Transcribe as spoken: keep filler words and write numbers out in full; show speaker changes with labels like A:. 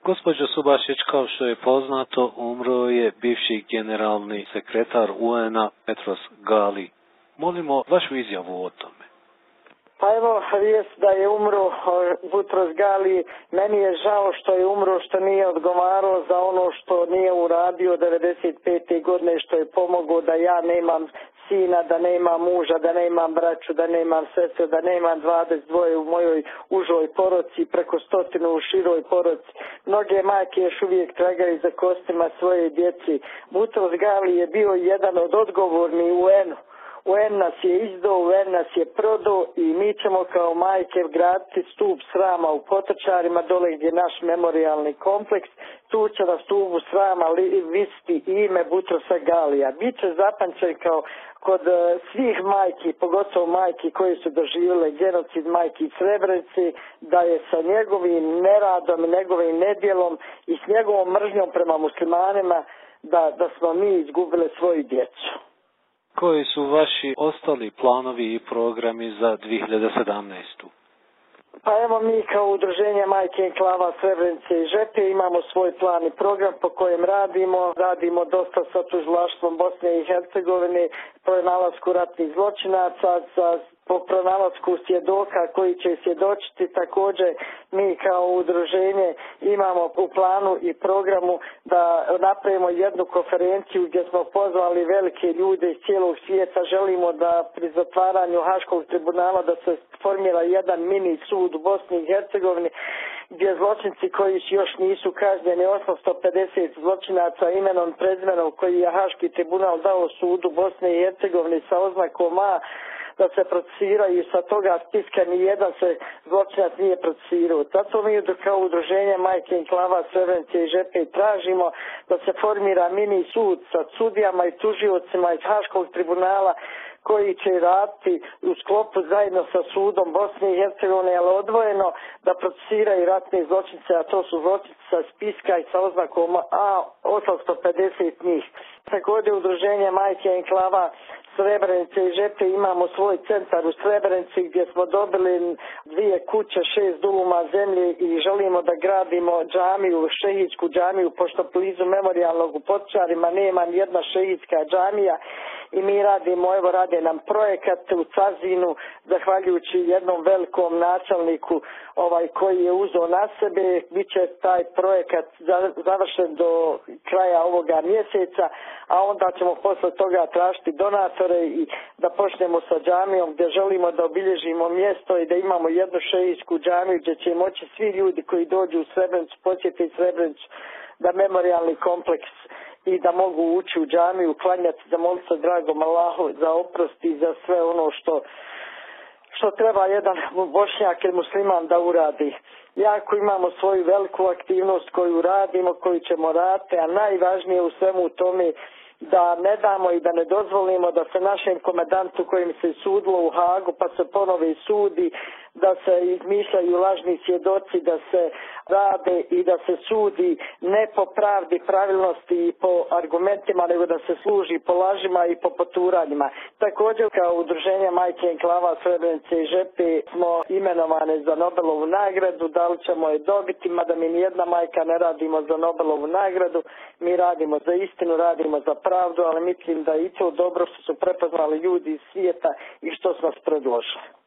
A: Gospođo Subašić, kao što je poznato, umro je bivši generalni sekretar U N-a Petros Gali. Molimo vašu izjavu o tome.
B: Pa evo, vijest da je umro Petros Gali. Meni je žao što je umro, što nije odgovarao za ono što nije uradio devedeset pete godine, što je pomogao da ja nemam sina, da nemam muža, da nemam braću, da nemam sestre, da nemam dvadeset dva u mojoj užoj porodici, preko stotinu u široj porodici. Mnoge majke još uvijek tragaju za kostima svoje djeci. Petros Gali je bio jedan od odgovornih U N-u. U N nas je izdao, U N nas je prodao i mi ćemo kao majke graditi stup srama u Potočarima, dole gdje je naš memorijalni kompleks. Tu će na stupu srama visiti ime Petrosa Galija. Biće zapamćen kao kod svih majki, pogotovo majki koji su doživjele genocid majki Srebrenici, da je sa njegovim neradom i njegovim nedjelom i s njegovom mržnjom prema muslimanima da, da smo mi izgubili svoju djecu.
A: Koji su vaši ostali planovi i programi za dvije hiljade sedamnaestu?
B: Pa evo, mi kao udruženje Majke enklava Srebrenice i Žepe imamo svoj plan i program po kojem radimo. Radimo dosta sa tužilaštvom Bosne i Hercegovine, pronalasku ratnih zločinaca, sa po pronalasku svjedoka koji će svjedočiti. Također mi kao udruženje imamo u planu i programu da napravimo jednu konferenciju gdje smo pozvali velike ljude iz cijelog svijeta. Želimo da pri zatvaranju Haškog tribunala da se formira jedan mini sud u Bosni i Hercegovini gdje zločinci koji još nisu kažnjeni, osamsto pedeset zločinaca imenom prezimenom koji je Haški tribunal dao sudu Bosne i Hercegovine sa oznakom A, da se procesiraju, sa toga spiska ni jedan se zločinac nije procesirao. Zato mi kao udruženje Majke enklava Srebrenice i Žepe tražimo da se formira mini sud sa sudijama i tužiocima iz Haškog tribunala koji će raditi u sklopu zajedno sa sudom Bosne i Hercegovine, ali odvojeno da procesiraju ratne zločince, a to su zločinci sa spiska i sa oznakom A, osamsto pedeset njih. Također udruženje Majke enklava Srebrenice i Žepe imamo svoj centar u Srebrenici gdje smo dobili dvije kuće, šest duluma zemlje i želimo da gradimo džamiju, šehidsku džamiju, pošto blizu memorijalnog u Potočarima nema ni jedna šehidska džamija i mi radimo, evo rade nam projekat u Cazinu, zahvaljujući jednom velikom načelniku ovaj koji je uzeo na sebe. Biće taj projekat završen do kraja ovoga mjeseca, a onda ćemo posle toga tražiti donatore i da počnemo sa džamijom gdje želimo da obilježimo mjesto i da imamo jednu šehidsku džamiju gdje će moći svi ljudi koji dođu u Srebrenicu posjetiti Srebrenicu, da memorijalni kompleks i da mogu ući u džamiju, klanjati, da moliti se dragom Allahu za oprost i za sve ono što što treba jedan Bošnjak ili musliman da uradi. Jako imamo svoju veliku aktivnost koju radimo, koju ćemo raditi, a najvažnije u svemu tome da ne damo i da ne dozvolimo da se našem komendantu kojim se sudilo u Hagu pa se ponovi sudi, da se izmišljaju lažni svjedoci, da se rade i da se sudi ne po pravdi, pravilnosti i po argumentima, nego da se služi po lažima i po poturanjima. Također kao udruženje Majke enklava Srebrenice i Žepe smo imenovane za Nobelovu nagradu, da li ćemo je dobiti, mada mi nijedna majka ne radimo za Nobelovu nagradu, mi radimo za istinu, radimo za pravdu, ali mislim da je i to dobro što su prepoznali ljudi iz svijeta i što su nas predložili.